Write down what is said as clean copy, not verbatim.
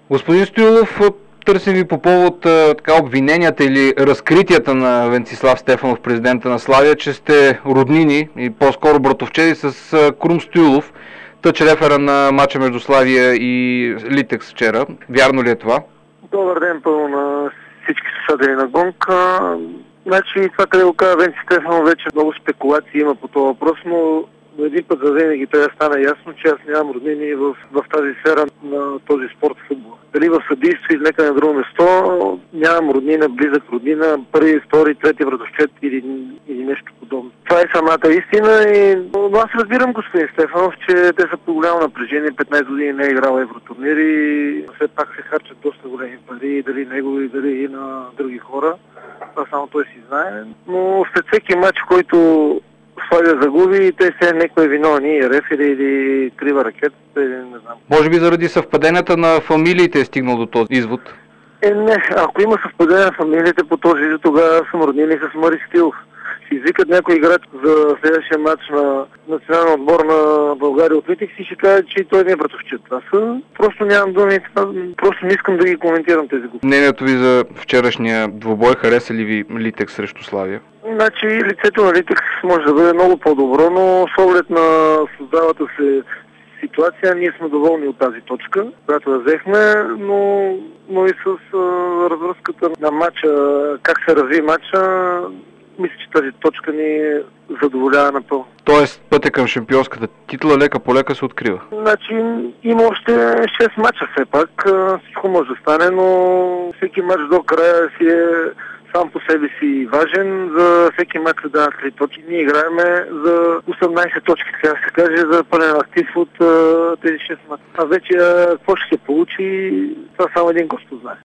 Господин Стоилов, търсим ви по повод така обвиненията или разкритията на Венцислав Стефанов, президента на Славия, че сте роднини и по-скоро братовчеди с Крум Стоилов, тъч рефера на матча между Славия и Литекс вчера. Вярно ли е това? Добър ден пълно на всички слушатели на Гонг. Значи това, къде го каза Венци Стефанов, вече много спекулации има по този въпрос, но един път за винаги трябва да стане ясно, че аз нямам роднини в тази сфера на този спорт футбол. Дали в съдийство или нека на друго место, нямам роднина, близък роднина, първи, втори, трети вратовчет или нещо подобно. Това е самата истина, но аз разбирам господин Стефанов, че те са по голямо напрежение, 15 години не е играл евротурнири, все пак се харчат доста големи пари, дали негови, дали и на други хора. Това само той си знае. Но след всеки матч, който Славия загуби, те се някой виновни, рефери или крива ракета, не знам. Може би заради съвпаденията на фамилиите е стигнал до този извод? Не, ако има съвпадение на фамилиите по този извод, тогава съм роднини с Мари Стилов. Ще извикат някой играч за следващия матч на националния отбор на България от Литекс и ще каже, че той не е братовчет. Просто нямам думи, просто не искам да ги коментирам тези групи. Мнението ви за вчерашния двубой, хареса ли ви Литекс срещу Славия? Значи лицето на Литекс може да бъде много по-добро, но с оглед на създавата се ситуация, ние сме доволни от тази точка, която да взехме, но и с развръзката на матча, как се разви матча, мисля, че тази точка ни задоволява напълно. Тоест пътя към шампионската титла лека по лека се открива? Значи има още 6 мача все пак, всичко може да стане, но всеки мач до края си е сам по себе си важен. За всеки мач се дават 3 точки. Ние играеме за 18 точки, така да се каже, за пълен актив от тези 6 мача. А вече какво ще се получи, това само един Господ знае.